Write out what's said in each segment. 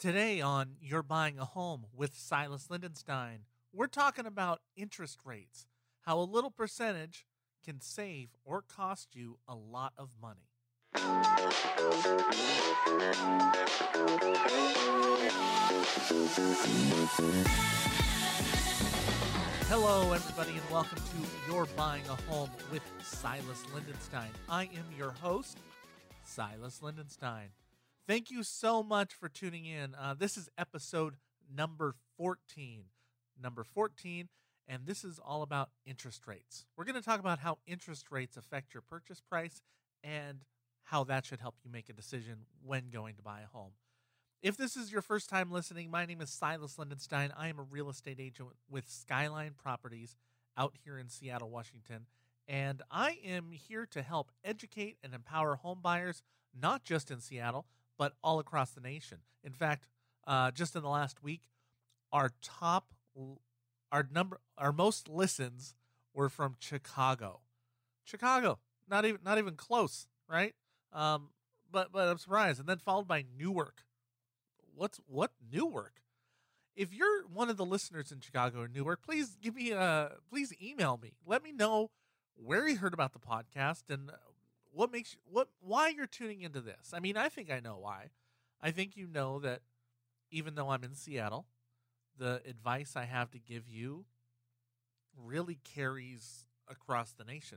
Today on You're Buying a Home with Silas Lindenstein, we're talking about interest rates, how a little percentage can save or cost you a lot of money. Hello, everybody, and welcome to You're Buying a Home with Silas Lindenstein. I am your host, Silas Lindenstein. Thank you so much for tuning in. This is episode number 14. And this is all about interest rates. We're going to talk about how interest rates affect your purchase price and how that should help you make a decision when going to buy a home. If this is your first time listening, my name is Silas Lindenstein. I am a real estate agent with Skyline Properties out here in Seattle, Washington. And I am here to help educate and empower home buyers, not just in Seattle, but all across the nation. In fact, just in the last week, our most listens were from Chicago. Not even close, right? But I'm surprised. And then followed by Newark. What Newark? If you're one of the listeners in Chicago or Newark, please please email me. Let me know where you heard about the podcast and why you're tuning into this. I mean, I think I know why. I think you know that even though I'm in Seattle, the advice I have to give you really carries across the nation.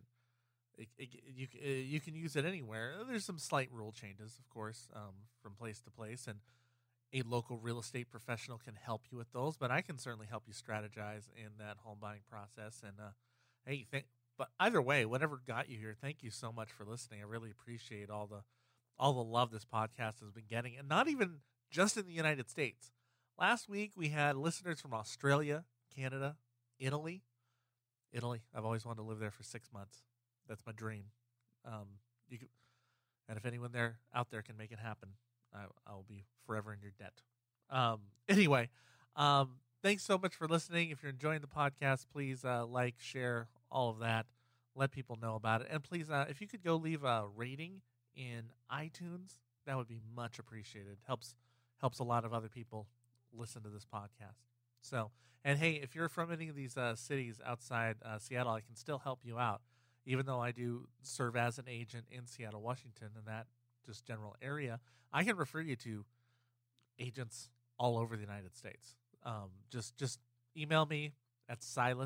You can use it anywhere. There's some slight rule changes, of course, from place to place, and a local real estate professional can help you with those. But I can certainly help you strategize in that home buying process. And but either way, whatever got you here, thank you so much for listening. I really appreciate all the love this podcast has been getting, and not even just in the United States. Last week we had listeners from Australia, Canada, Italy. I've always wanted to live there for 6 months. That's my dream. And if anyone out there can make it happen, I'll be forever in your debt. Anyway, thanks so much for listening. If you're enjoying the podcast, please like, share, all of that. Let people know about it. And please, if you could go leave a rating in iTunes, that would be much appreciated. Helps a lot of other people listen to this podcast. So, and hey, if you're from any of these cities outside Seattle, I can still help you out. Even though I do serve as an agent in Seattle, Washington, and that just general area, I can refer you to agents all over the United States. Just email me at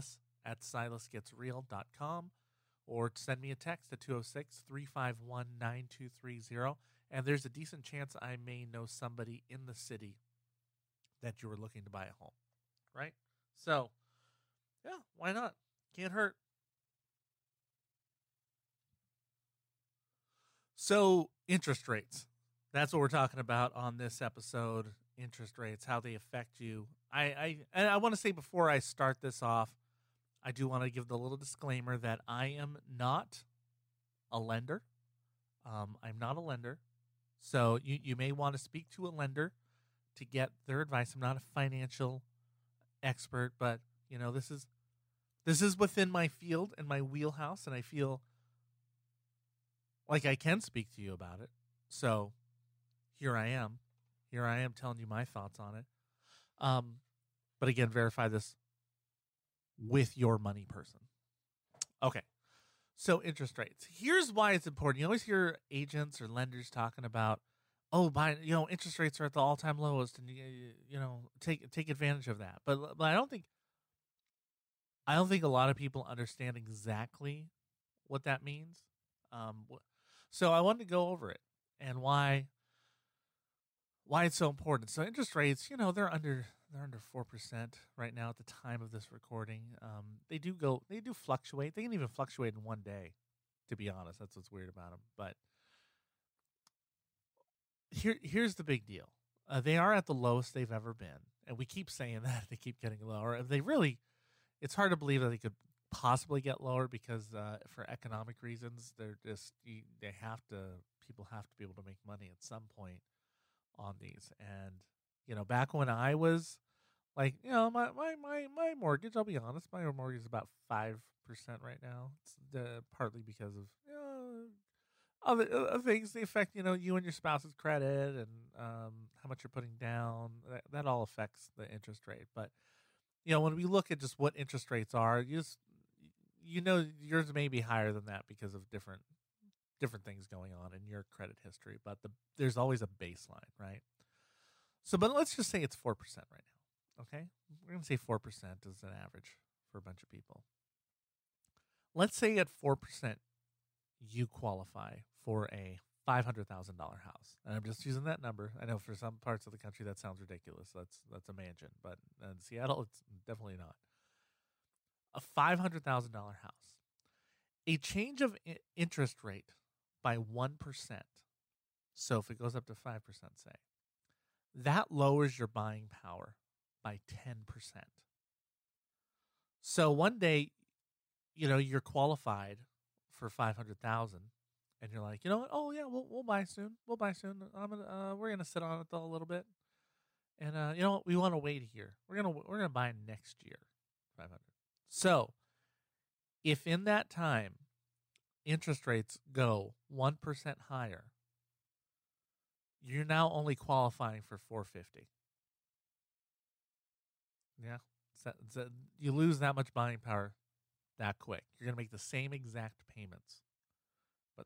silas@silasgetsreal.com or send me a text at 206-351-9230. And there's a decent chance I may know somebody in the city that you were looking to buy a home, right? So, yeah, why not? Can't hurt. So, interest rates. That's what we're talking about on this episode. Interest rates, how they affect you. And I want to say before I start this off, I do want to give the little disclaimer that I am not a lender. I'm not a lender. So you may want to speak to a lender to get their advice. I'm not a financial expert, but this is within my field and my wheelhouse, and I feel like I can speak to you about it. So here I am telling you my thoughts on it. But again, verify this with your money person. Okay. So interest rates. Here's why it's important. You always hear agents or lenders talking about, interest rates are at the all-time lowest, and take advantage of that. But I don't think a lot of people understand exactly what that means. So I wanted to go over it and why it's so important. So interest rates, they're under 4% right now at the time of this recording. They do fluctuate. They can even fluctuate in one day, to be honest. That's what's weird about them. But here's the big deal. They are at the lowest they've ever been. And we keep saying that. They keep getting lower. It's hard to believe that they could possibly get lower because for economic reasons, people have to be able to make money at some point on these. And back when I was like, my mortgage, I'll be honest, my mortgage is about 5% right now. It's partly because of other things, they affect, you and your spouse's credit and how much you're putting down. That all affects the interest rate. But, when we look at just what interest rates are, yours may be higher than that because of different things going on in your credit history. But there's always a baseline, right? So, but let's just say it's 4% right now. Okay, we're gonna say 4% is an average for a bunch of people. Let's say at 4%, you qualify for a $500,000 house, and I'm just using that number. I know for some parts of the country that sounds ridiculous. That's a mansion, but in Seattle, it's definitely not. A $500,000 house, a change of interest rate by 1%. So if it goes up to 5%, say, that lowers your buying power by 10%. So one day, you're qualified for 500,000, and you're like, you know what? Oh yeah, we'll buy soon. We'll buy soon. We're gonna sit on it though a little bit, and you know what? We want to wait a year. We're gonna buy next year, 500. So if in that time interest rates go 1% higher, you're now only qualifying for 450. Yeah, so you lose that much buying power that quick. You're gonna make the same exact payments, but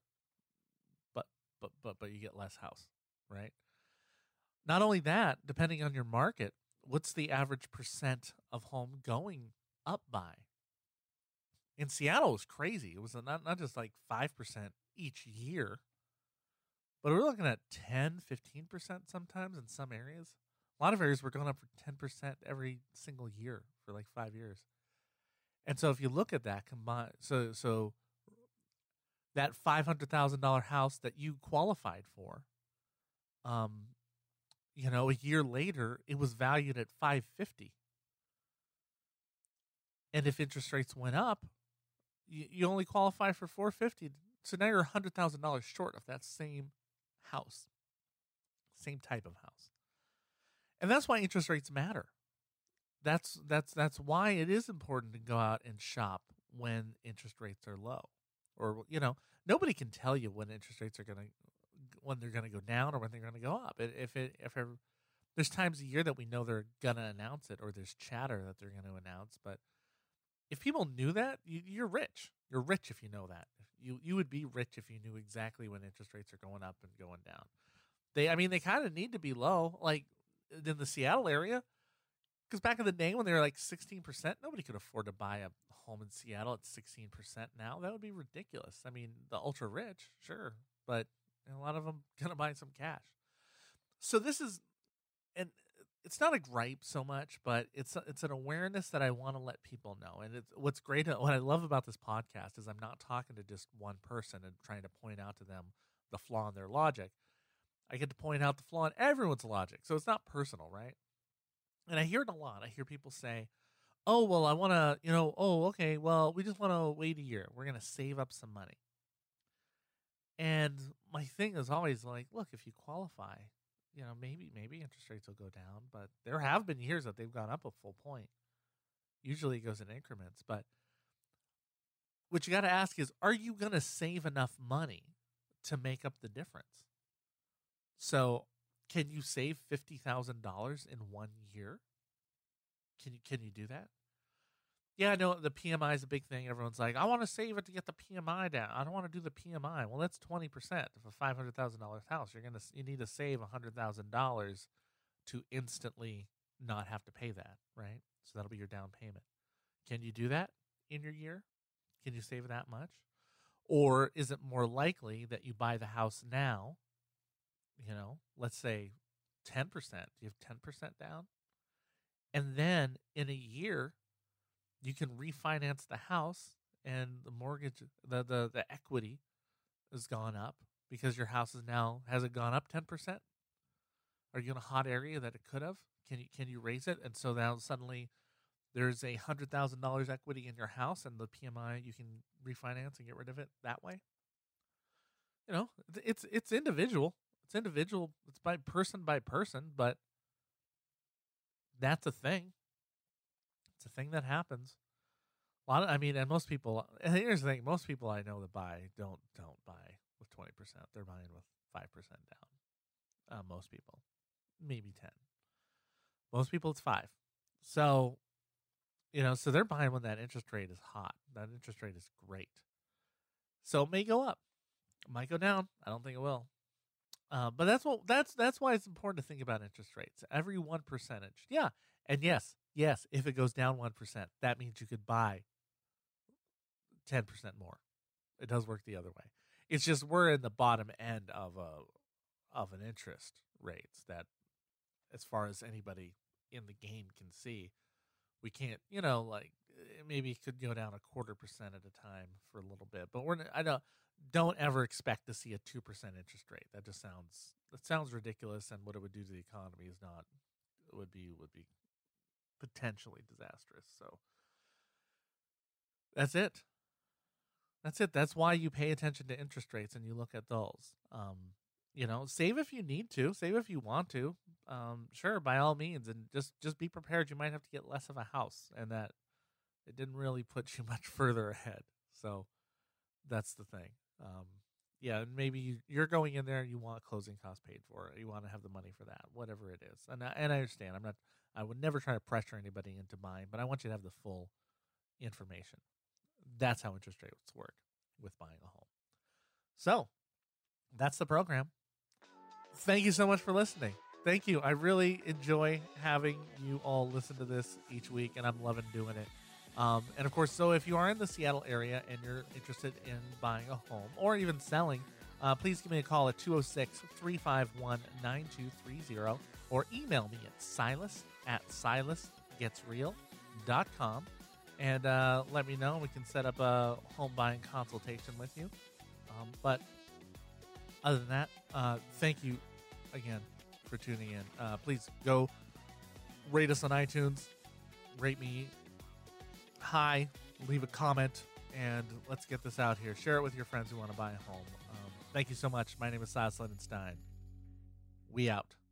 you get less house, right? Not only that, depending on your market, what's the average percent of home going up by? In Seattle, it was crazy. It was not just like 5% each year, but we're looking at 10, 15% sometimes in some areas. A lot of areas were going up for 10% every single year for like 5 years. And so if you look at that combined, so that $500,000 house that you qualified for, a year later, it was valued at $550. And if interest rates went up, you only qualify for $450. So now you're $100,000 short of that same house, same type of house. And that's why interest rates matter. That's why it is important to go out and shop when interest rates are low. Or, nobody can tell you when interest rates are when they're gonna go down or when they're gonna go up. If there's times a year that we know they're gonna announce it, or there's chatter that they're gonna announce. But if people knew that, you're rich. You're rich if you know that. You would be rich if you knew exactly when interest rates are going up and going down. They kind of need to be low, like in the Seattle area. Because back in the day when they were like 16%, nobody could afford to buy a home in Seattle at 16% now. That would be ridiculous. I mean, the ultra rich, sure, but a lot of them going to buy some cash. So this is, and it's not a gripe so much, but it's an awareness that I want to let people know. And it's what's great, what I love about this podcast is I'm not talking to just one person and trying to point out to them the flaw in their logic. I get to point out the flaw in everyone's logic. So it's not personal, right? And I hear it a lot. I hear people say, oh, well, I want to, okay, well, we just want to wait a year. We're going to save up some money. And my thing is always like, look, if you qualify, maybe interest rates will go down. But there have been years that they've gone up a full point. Usually it goes in increments. But what you got to ask is, are you going to save enough money to make up the difference? So can you save $50,000 in 1 year? Can you do that? Yeah, I know the PMI is a big thing. Everyone's like, I want to save it to get the PMI down. I don't want to do the PMI. Well, that's 20% of a $500,000 house. You need to save $100,000 to instantly not have to pay that, right? So that'll be your down payment. Can you do that in your year? Can you save that much? Or is it more likely that you buy the house now? Let's say 10%. You have 10% down. And then in a year, you can refinance the house, and the mortgage, the equity has gone up because your house has it gone up 10%? Are you in a hot area that it could have? Can you raise it? And so now suddenly there's $100,000 equity in your house, and the PMI, you can refinance and get rid of it that way. It's individual. It's individual. It's by person, but that's a thing. It's a thing that happens. And most people. And here's the thing: most people I know that buy don't buy with 20%. They're buying with 5% down. Most people, maybe 10. Most people, it's 5. So, so they're buying when that interest rate is hot. That interest rate is great. So it may go up, it might go down. I don't think it will. But that's why it's important to think about interest rates. Every 1%. Yeah. And yes, if it goes down 1%, that means you could buy 10% more. It does work the other way. It's just we're in the bottom end of an interest rates that, as far as anybody in the game can see, we can't, maybe it could go down 0.25% at a time for a little bit. But don't ever expect to see a 2% interest rate. That sounds ridiculous, and what it would do to the economy is not. It would be potentially disastrous. So that's it. That's why you pay attention to interest rates and you look at those. Save if you need to, save if you want to. Sure, by all means, and just be prepared. You might have to get less of a house, and that it didn't really put you much further ahead. So that's the thing. Maybe you're going in there and you want closing costs paid for. You want to have the money for that, whatever it is. And I understand. I would never try to pressure anybody into buying, but I want you to have the full information. That's how interest rates work with buying a home. So that's the program. Thank you so much for listening. Thank you. I really enjoy having you all listen to this each week, and I'm loving doing it. And of course, so if you are in the Seattle area and you're interested in buying a home or even selling, please give me a call at 206-351-9230 or email me at silas@silasgetsreal.com and let me know. We can set up a home buying consultation with you. But other than that, thank you again for tuning in. Please go rate us on iTunes, rate me high, leave a comment, and let's get this out here. Share it with your friends who want to buy a home. Thank you so much. My name is Silas Lindenstein. We out.